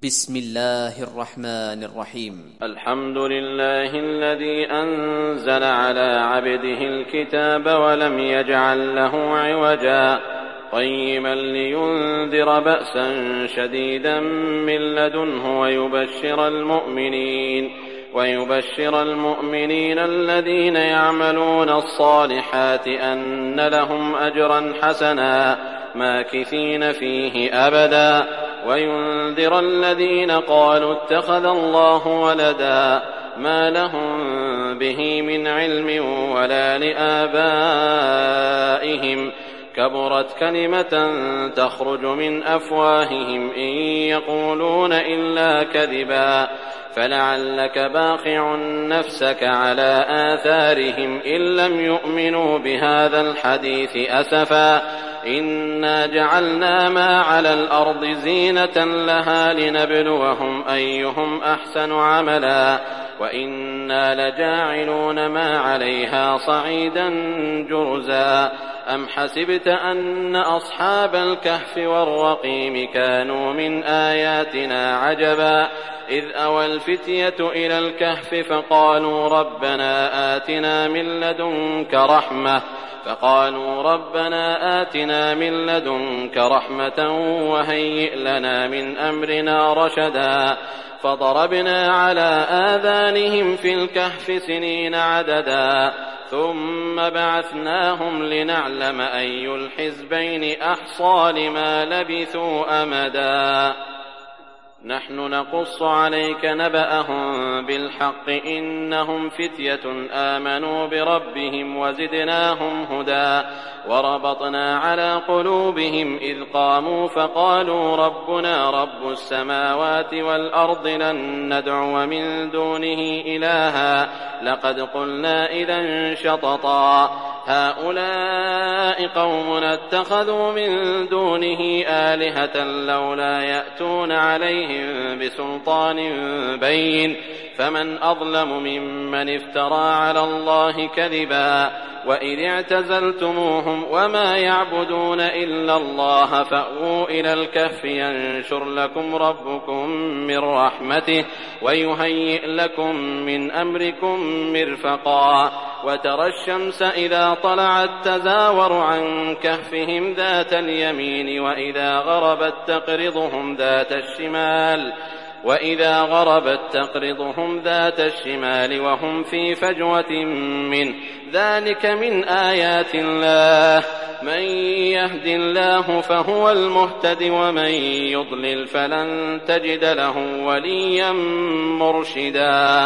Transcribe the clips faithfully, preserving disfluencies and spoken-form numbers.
بسم الله الرحمن الرحيم. الحمد لله الذي أنزل على عبده الكتاب ولم يجعل له عوجا قيما لينذر بأسا شديدا من لدنه ويبشر المؤمنين ويبشر المؤمنين الذين يعملون الصالحات أن لهم أجرا حسنا ماكثين فيه أبدا وينذر الذين قالوا اتخذ الله ولدا ما لهم به من علم ولا لآبائهم كبرت كلمة تخرج من أفواههم إن يقولون إلا كذبا فلعلك باخع نفسك على آثارهم إن لم يؤمنوا بهذا الحديث أسفا إنا جعلنا ما على الأرض زينة لها لنبلوهم أيهم أحسن عملا وإنا لجاعلون ما عليها صعيدا جرزا أم حسبت أن أصحاب الكهف والرقيم كانوا من آياتنا عجبا إذ أوى الفتية إلى الكهف فقالوا ربنا آتنا من لدنك رحمة فقالوا ربنا آتنا من لدنك رحمة وهيئ لنا من أمرنا رشدا فضربنا على آذانهم في الكهف سنين عددا ثم بعثناهم لنعلم أي الحزبين أحصى لما لبثوا أمدا نحن نقص عليك نبأهم بالحق إنهم فتية آمنوا بربهم وزدناهم هدى وربطنا على قلوبهم إذ قاموا فقالوا ربنا رب السماوات والأرض لن ندعو من دونه إلها لقد قلنا إذا شططا هؤلاء قومنا اتخذوا من دونه آلهة لولا يأتون عليهم بسلطان بين فمن أظلم ممن افترى على الله كذبا وإذ اعتزلتموهم وما يعبدون إلا الله فأووا إلى الكهف ينشر لكم ربكم من رحمته ويهيئ لكم من أمركم مرفقا وترى الشمس إذا طلعت تزاور عن كهفهم ذات اليمين وإذا غربت تقرضهم ذات الشمال وإذا غربت تقرضهم ذات الشمال وهم في فجوة منه ذلك من آيات الله من يهد الله فهو المهتد ومن يضلل فلن تجد له وليا مرشدا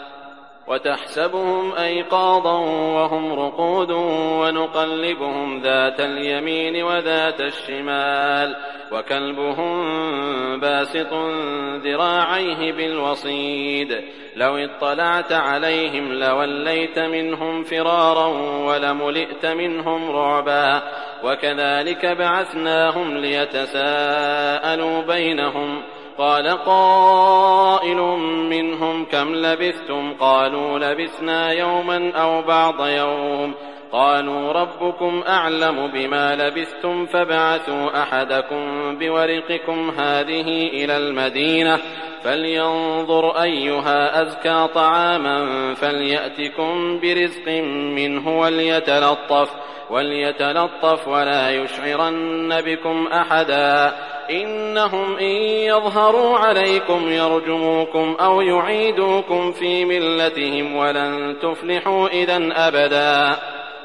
وتحسبهم أيقاظا وهم رقود ونقلبهم ذات اليمين وذات الشمال وكلبهم باسط ذراعيه بالوصيد لو اطلعت عليهم لوليت منهم فرارا ولملئت منهم رعبا وكذلك بعثناهم ليتساءلوا بينهم قال قائل منهم كم لبثتم قالوا لبثنا يوما أو بعض يوم قالوا ربكم أعلم بما لبثتم فابعثوا أحدكم بورقكم هذه إلى المدينة فلينظر أيها أزكى طعاما فليأتكم برزق منه وليتلطف وليتلطف ولا يشعرن بكم أحدا إنهم إن يظهروا عليكم يرجموكم أو يعيدوكم في ملتهم ولن تفلحوا إذن أبدا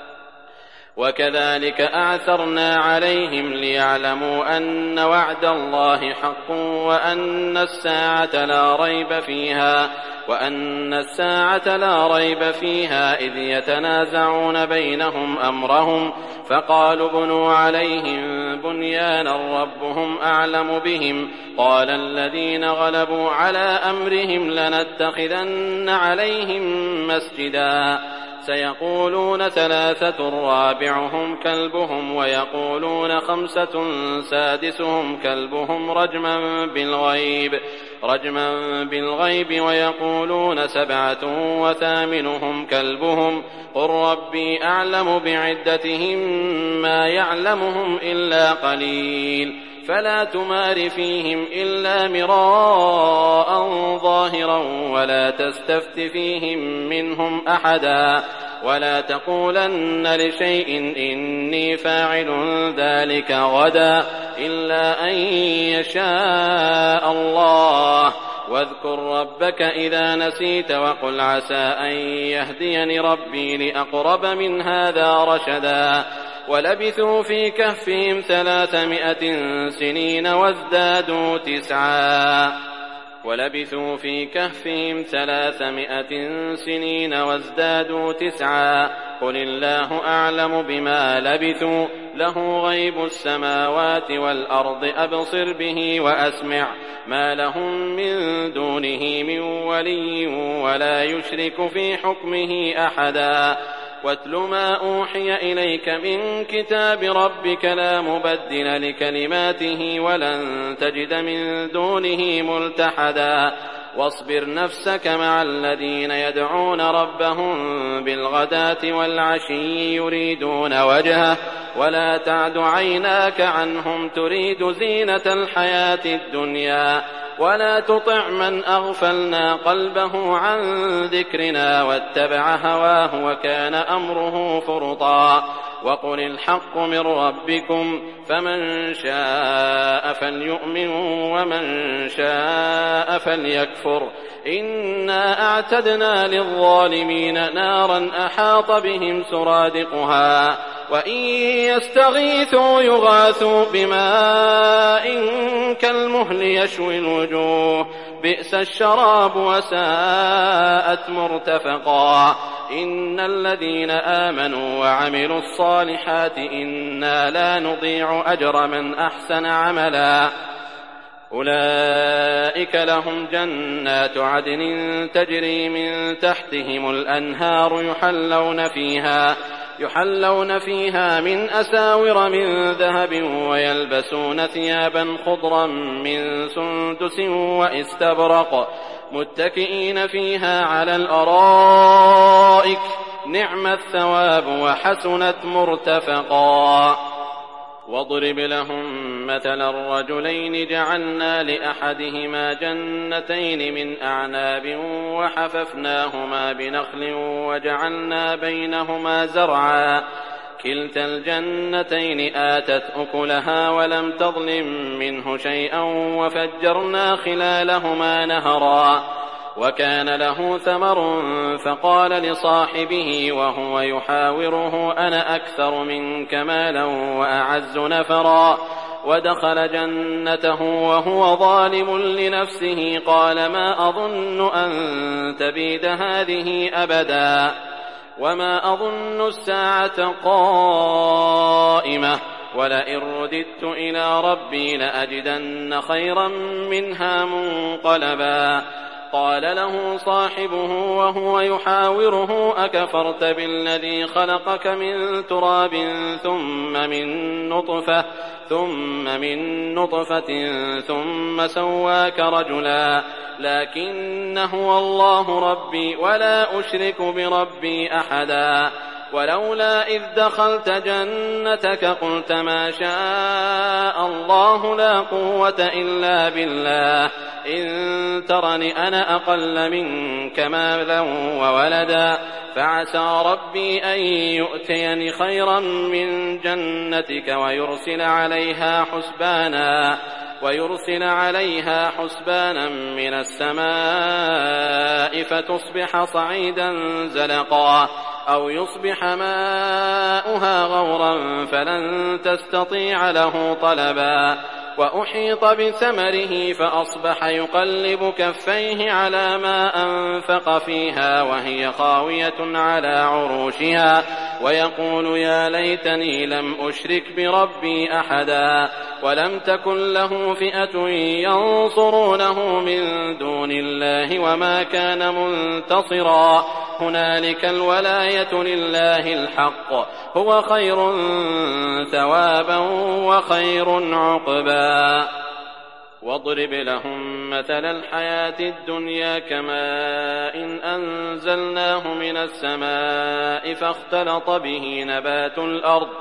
وكذلك أعثرنا عليهم ليعلموا أن وعد الله حق وأن الساعة لا ريب فيها وأن الساعة لا ريب فيها إذ يتنازعون بينهم أمرهم فقالوا بنوا عليهم بنيانا ربهم أعلم بهم قال الذين غلبوا على أمرهم لنتخذن عليهم مسجدا سيقولون ثلاثة رابعهم كلبهم ويقولون خمسة سادسهم كلبهم رجما بالغيب رجما بالغيب ويقولون سبعة وثامنهم كلبهم قل ربي أعلم بعدتهم ما يعلمهم إلا قليل فلا تمار فيهم إلا مراء ظاهرا ولا تستفت فيهم منهم أحدا ولا تقولن لشيء إني فاعل ذلك غدا إلا أن يشاء الله واذكر ربك إذا نسيت وقل عسى أن يهديني ربي لأقرب من هذا رشدا ولبثوا في كهفهم ثلاثمائة سنين وازدادوا تسعا ولبثوا في كهفهم ثلاثمائة سنين وازدادوا تسعا قل الله أعلم بما لبثوا له غيب السماوات والأرض أبصر به وأسمع ما لهم من دونه من ولي ولا يشرك في حكمه أحدا واتل ما أوحي إليك من كتاب ربك لا مبدل لكلماته ولن تجد من دونه ملتحدا واصبر نفسك مع الذين يدعون ربهم بالغداة والعشي يريدون وجهه ولا تعد عيناك عنهم تريد زينة الحياة الدنيا ولا تطع من أغفلنا قلبه عن ذكرنا واتبع هواه وكان أمره فرطا وقل الحق من ربكم فمن شاء فليؤمن ومن شاء فليكفر إنا أعتدنا للظالمين نارا أحاط بهم سرادقها وإن يستغيثوا يغاثوا بماء كالمهل يشوي الوجوه بئس الشراب وساءت مرتفقا إن الذين آمنوا وعملوا الصالحات إنا لا نضيع أجر من أحسن عملا أولئك لهم جنات عدن تجري من تحتهم الأنهار يحلون فيها يحلون فيها من أساور من ذهب ويلبسون ثيابا خضرا من سندس واستبرق متكئين فيها على الأرائك نعم الثواب وحسنت مرتفقا واضرب لهم مثل الرجلين جعلنا لأحدهما جنتين من أعناب وحففناهما بنخل وجعلنا بينهما زرعا كلتا الجنتين آتت أكلها ولم تظلم منه شيئا وفجرنا خلالهما نهرا وكان له ثمر فقال لصاحبه وهو يحاوره أنا أكثر منك مالا وأعز نفرا ودخل جنته وهو ظالم لنفسه قال ما أظن أن تبيد هذه أبدا وما أظن الساعة قائمة ولئن رددت إلى ربي لأجدن خيرا منها منقلبا قال له صاحبه وهو يحاوره أكفرت بالذي خلقك من تراب ثم من نطفة ثم من نطفة ثم سواك رجلا لكن هو الله ربي ولا أشرك بربي أحدا ولولا إذ دخلت جنتك قلت ما شاء الله لا قوة إلا بالله إن ترني أنا أقل منك مالا وولدا فعسى ربي أن يؤتيني خيرا من جنتك ويرسل عليها حسبانا ويرسل عليها حسبانا من السماء فتصبح صعيدا زلقا أو يصبح ماؤها غورا فلن تستطيع له طلبا وأحيط بثمره فأصبح يقلب كفيه على ما أنفق فيها وهي خاوية على عروشها ويقول يا ليتني لم أشرك بربي أحدا ولم تكن له فئة ينصرونه من دون الله وما كان منتصرا هنالك الولاية لله الحق هو خير ثوابا وخير عقبا واضرب لهم مثل الحياة الدنيا كماء إن أنزلناه من السماء فاختلط به نبات الأرض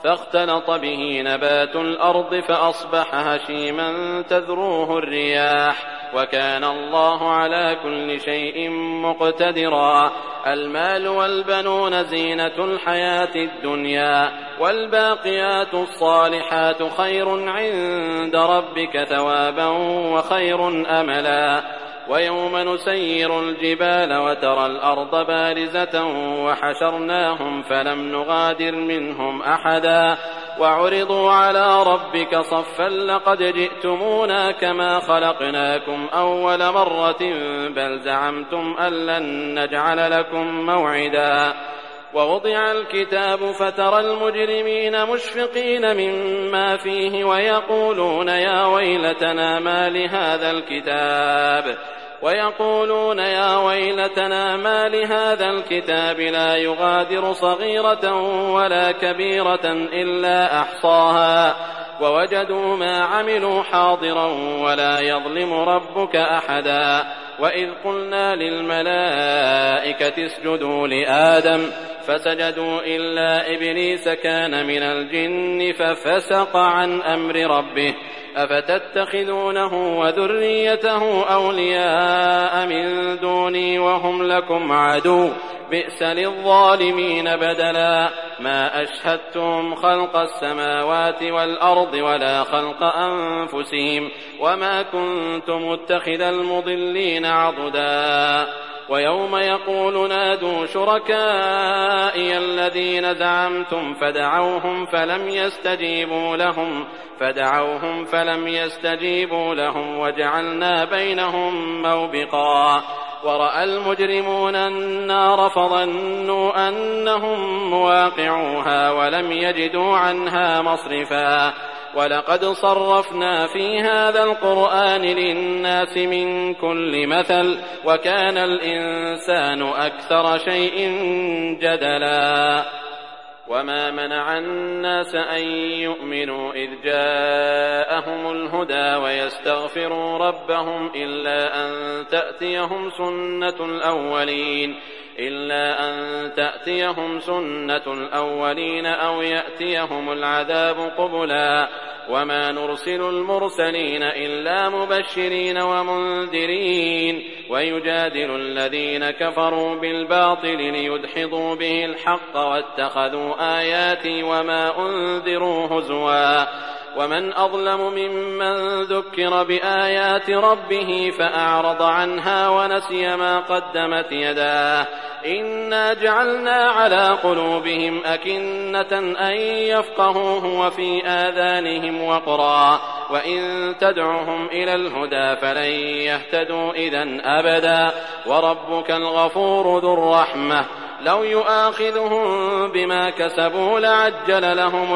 فاختلط به نبات الأرض فأصبح هشيما تذروه الرياح وكان الله على كل شيء مقتدرا. المال والبنون زينة الحياة الدنيا والباقيات الصالحات خير عند ربك ثوابا وخير أملا. ويوم نسير الجبال وترى الأرض بارزة وحشرناهم فلم نغادر منهم أحدا وعرضوا على ربك صفا لقد جئتمونا كما خلقناكم أول مرة بل زعمتم أن لن نجعل لكم موعدا. ووضع الكتاب فترى المجرمين مشفقين مما فيه ويقولون يا ويلتنا ما لهذا الكتاب ويقولون يا ويلتنا ما لهذا الكتاب لا يغادر صغيرة ولا كبيرة إلا أحصاها ووجدوا ما عملوا حاضرا ولا يظلم ربك أحدا. وإذ قلنا للملائكة اسجدوا لآدم فسجدوا إلا إبليس كان من الجن ففسق عن أمر ربه أفتتخذونه وذريته أولياء من دوني وهم لكم عدو بئس للظالمين بدلا. ما أشهدتم خلق السماوات والأرض ولا خلق أنفسهم وما كنت متخذ المضلين عضدا. ويوم يقول نادوا شركائي الذين زعمتم فدعوهم فلم يستجيبوا لهم فدعوهم فلم يستجيبوا لهم وجعلنا بينهم موبقا. ورأى المجرمون النار فظنوا أنهم مواقعوها ولم يجدوا عنها مصرفا. ولقد صرفنا في هذا القرآن للناس من كل مثل وكان الإنسان أكثر شيء جدلا. وما منع الناس أن يؤمنوا إذ جاءهم الهدى ويستغفروا ربهم إلا أن تأتيهم سنة الأولين إلا أن تأتيهم سنة الأولين أو يأتيهم العذاب قبلا. وما نرسل المرسلين إلا مبشرين ومنذرين ويجادل الذين كفروا بالباطل ليدحضوا به الحق واتخذوا آياتي وما أنذروا هزوا. ومن أظلم ممن ذكر بآيات ربه فأعرض عنها ونسي ما قدمت يداه إنا جعلنا على قلوبهم أكنة أن يفقهوه وفي آذانهم وقرا وإن تدعهم إلى الهدى فلن يهتدوا إذن أبدا. وربك الغفور ذو الرحمة لو يؤاخذهم بما كسبوا لعجل لهم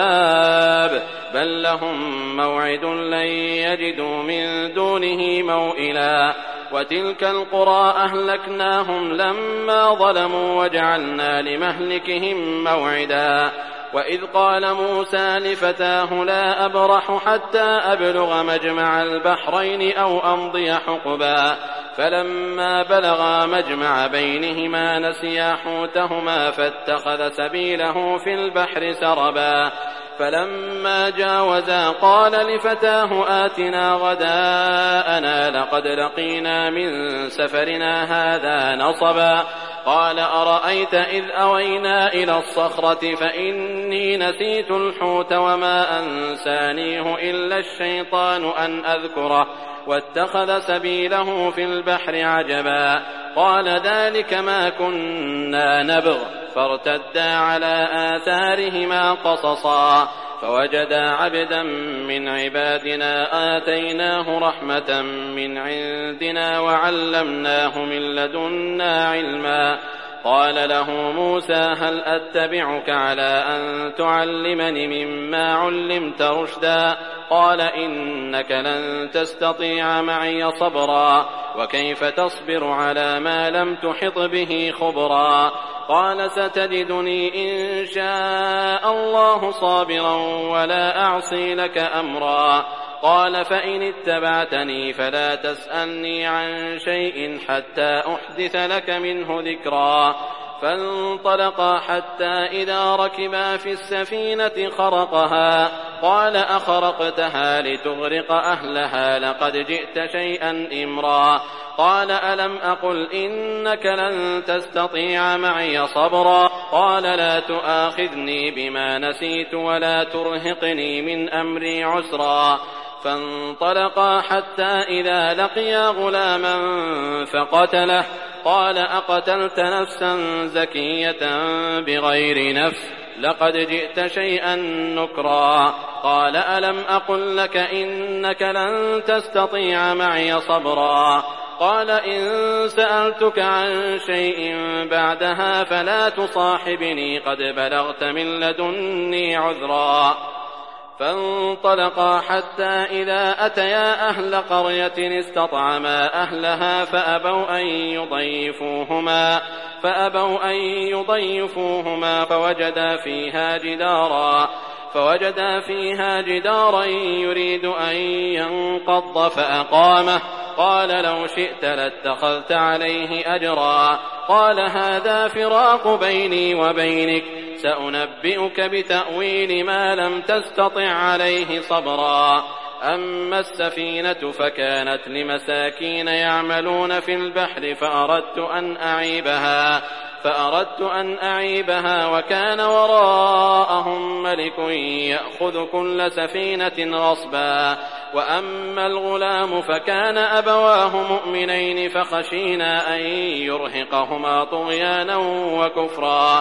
العذاب بل لهم موعد لن يجدوا من دونه موئلا. وتلك القرى أهلكناهم لما ظلموا وجعلنا لمهلكهم موعدا. وإذ قال موسى لفتاه لا أبرح حتى أبلغ مجمع البحرين أو أمضي حقبا فلما بلغا مجمع بينهما نسيا حوتهما فاتخذ سبيله في البحر سربا. فلما جاوزا قال لفتاه آتنا غداءنا لقد لقينا من سفرنا هذا نصبا. قال أرأيت إذ أوينا إلى الصخرة فإني نسيت الحوت وما أنسانيه إلا الشيطان أن أذكره واتخذ سبيله في البحر عجبا. قال ذلك ما كنا نبغ فارتدا على آثارهما قصصا فوجدا عبدا من عبادنا آتيناه رحمة من عندنا وعلمناه من لدنا علما. قال له موسى هل أتبعك على أن تعلمني مما علمت رشدا قال إنك لن تستطيع معي صبرا وكيف تصبر على ما لم تحط به خبرا. قال ستجدني إن شاء الله صابرا ولا أعصي لك أمرا. قال فإن اتبعتني فلا تسألني عن شيء حتى أحدث لك منه ذكرا. فانطلقا حتى إذا ركبا في السفينة خرقها قال أخرقتها لتغرق أهلها لقد جئت شيئا إمرا قال ألم أقل إنك لن تستطيع معي صبرا قال لا تؤاخذني بما نسيت ولا ترهقني من أمري عسرا فانطلقا حتى إذا لقيا غلاما فقتله قال أقتلت نفسا زكية بغير نفس لقد جئت شيئا نكرا قال ألم أقل لك إنك لن تستطيع معي صبرا قال إن سألتك عن شيء بعدها فلا تصاحبني قد بلغت من لدني عذرا فانطلقا حتى إذا أتيا أهل قرية استطعما أهلها فأبوا أن يضيفوهما فأبوا أن يضيفوهما فوجدا فيها جدارا فوجدا فيها جدارا يريد أن ينقض فأقامه قال لو شئت لاتخذت عليه أجرا قال هذا فراق بيني وبينك سأنبئك بتأويل ما لم تستطع عليه صبرا أما السفينة فكانت لمساكين يعملون في البحر فأردت أن أعيبها فأردت أن أعيبها وكان وراءهم ملك يأخذ كل سفينة غصبا وأما الغلام فكان أبواه مؤمنين فخشينا أن يرهقهما طغيانا وكفرا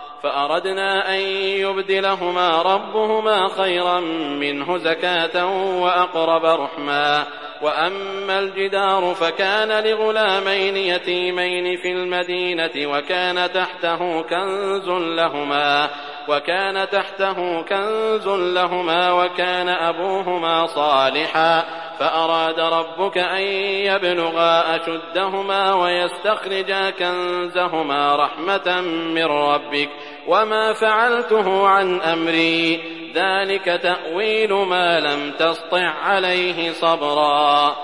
فأردنا أن يبدلهما ربهما خيرا منه زكاة وأقرب رحما وأما الجدار فكان لغلامين يتيمين في المدينة وكان تحته كنز لهما وكان تحته كنز لهما وكان أبوهما صالحا فأراد ربك أن يبلغا أشدهما ويستخرجا كنزهما رحمة من ربك وما فعلته عن أمري ذلك تأويل ما لم تسطع عليه صبرا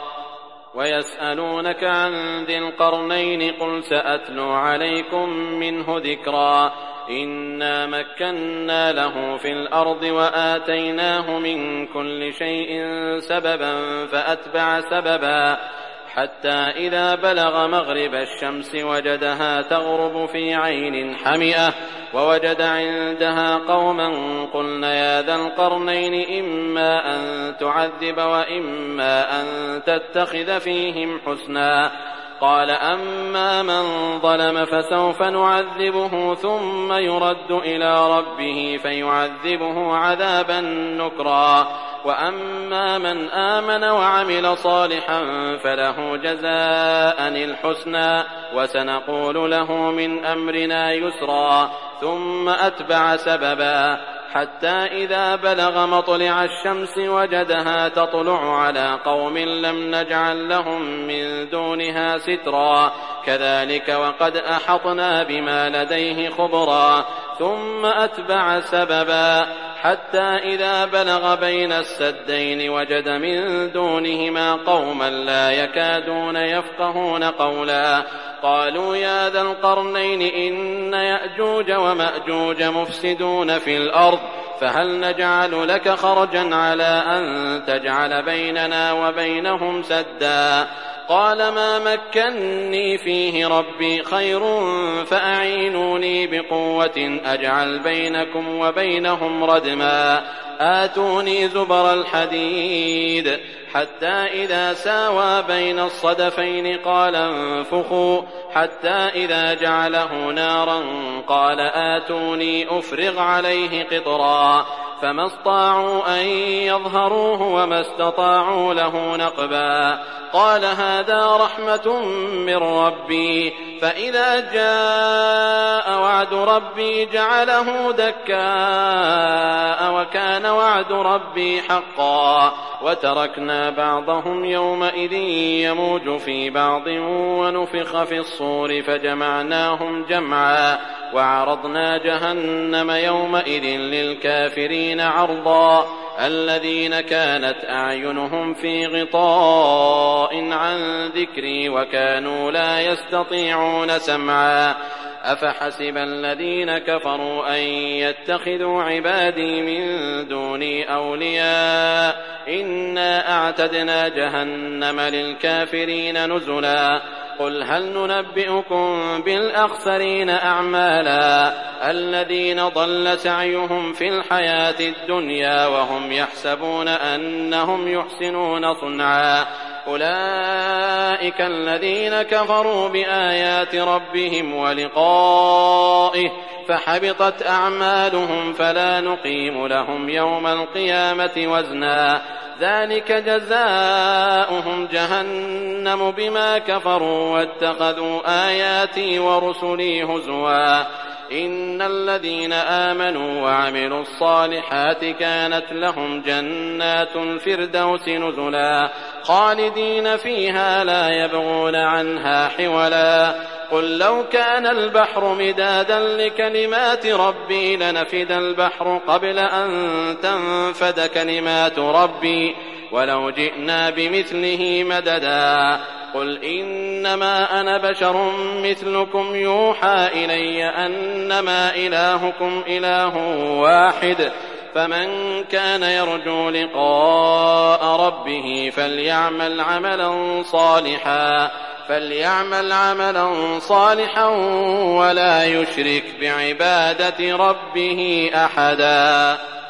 ويسألونك عن ذي القرنين قل سأتلو عليكم منه ذكرا إنا مكنا له في الأرض وآتيناه من كل شيء سببا فأتبع سببا حتى إذا بلغ مغرب الشمس وجدها تغرب في عين حمئة ووجد عندها قوما قلنا يا ذا القرنين إما أن تعذب وإما أن تتخذ فيهم حسنا قال أما من ظلم فسوف نعذبه ثم يرد إلى ربه فيعذبه عذابا نكرا وأما من آمن وعمل صالحا فله جزاء الحسنى وسنقول له من أمرنا يسرا ثم أتبع سببا حتى إذا بلغ مطلع الشمس وجدها تطلع على قوم لم نجعل لهم من دونها سترا كذلك وقد أحطنا بما لديه خبرا ثم أتبع سببا حتى إذا بلغ بين السدين وجد من دونهما قوما لا يكادون يفقهون قولا قالوا يا ذا القرنين إن يأجوج ومأجوج مفسدون في الأرض فهل نجعل لك خرجا على أن تجعل بيننا وبينهم سدا قال ما مكني فيه ربي خير فأعينوني بقوة أجعل بينكم وبينهم ردما آتوني زبر الحديد حتى إذا ساوى بين الصدفين قال انفخوا حتى إذا جعله نارا قال آتوني أفرغ عليه قطرا فما استطاعوا أن يظهروه وما استطاعوا له نقبا قال هذا رحمة من ربي فإذا جاء وعد ربي جعله دكاء وكان وعد ربي حقا وتركنا بعضهم يومئذ يموج في بعض ونفخ في الصور فجمعناهم جمعا وعرضنا جهنم يومئذ للكافرين عرضا الذين كانت أعينهم في غطاء عن ذكري وكانوا لا يستطيعون سمعا أفحسب الذين كفروا أن يتخذوا عبادي من دوني أولياء إنا أعتدنا جهنم للكافرين نزلا قل هل ننبئكم بالأخسرين أعمالا الذين ضل سعيهم في الحياة الدنيا وهم يحسبون أنهم يحسنون صنعا أولئك الذين كفروا بآيات ربهم ولقائه فحبطت أعمالهم فلا نقيم لهم يوم القيامة وزنا ذلك جزاؤهم جهنم بما كفروا واتخذوا آياتي ورسلي هزوا إن الذين آمنوا وعملوا الصالحات كانت لهم جنات الفردوس نزلا خالدين فيها لا يبغون عنها حولا قل لو كان البحر مدادا لكلمات ربي لنفد البحر قبل أن تنفد كلمات ربي ولو جئنا بمثله مددا قل إنما أنا بشر مثلكم يوحى إلي أنما إلهكم إله واحد فمن كان يرجو لقاء ربه فليعمل عملا صالحا فليعمل عملا صالحا ولا يشرك بعبادة ربه أحدا.